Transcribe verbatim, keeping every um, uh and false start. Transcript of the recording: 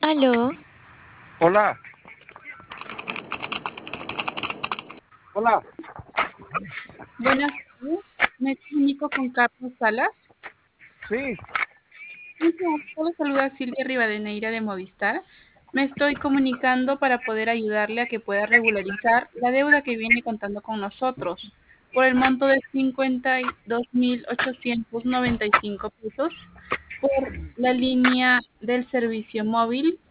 Aló, Hola, hola. Buenas tardes, me comunico con Carlos Salas. Sí, Solo saluda Silvia Rivadeneira de Movistar. Me estoy comunicando para poder ayudarle a que pueda regularizar la deuda que viene contando con nosotros por el monto de cincuenta y dos mil ochocientos noventa y cinco pesos por la línea del servicio móvil